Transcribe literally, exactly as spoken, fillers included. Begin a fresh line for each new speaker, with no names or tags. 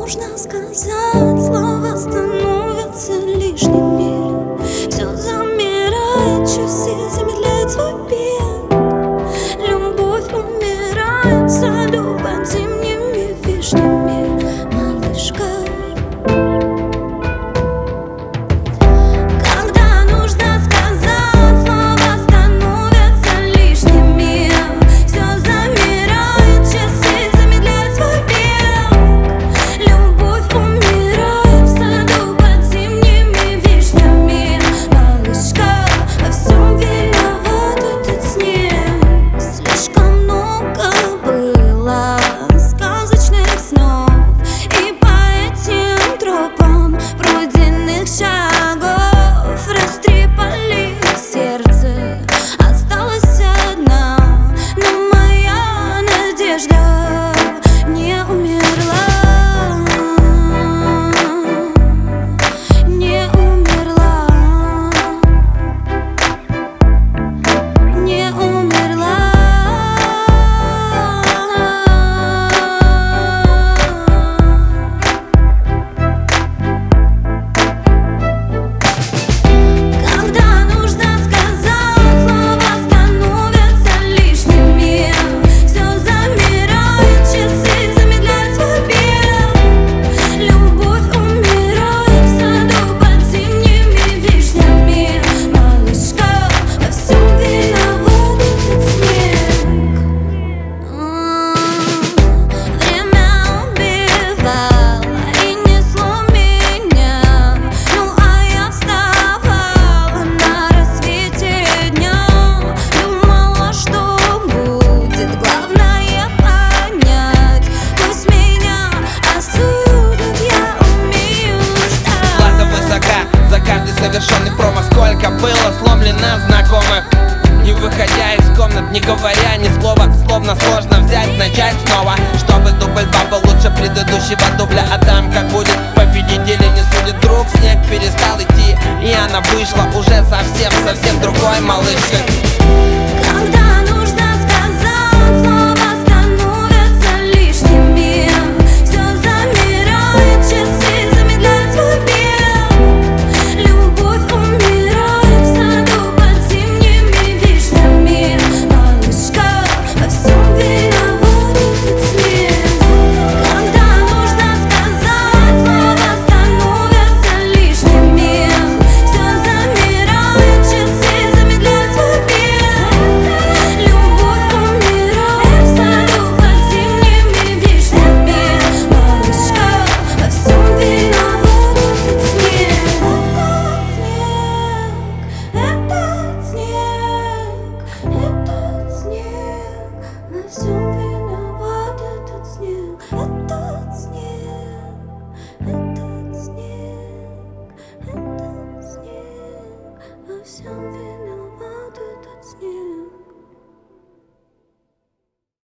нужно сказать, слова становятся лишними. Все замирает, часы замедляют свой бег. Любовь умирает в саду под зимними вишнями, малышка.
Совершенный промах, сколько было сломлено знакомых, не выходя из комнат, не говоря ни слова. Словно сложно взять, начать снова, чтобы дубль два был лучше предыдущего дубля. А там как будет, победители не судят. Вдруг снег перестал идти, и она вышла уже совсем-совсем другой малышкой.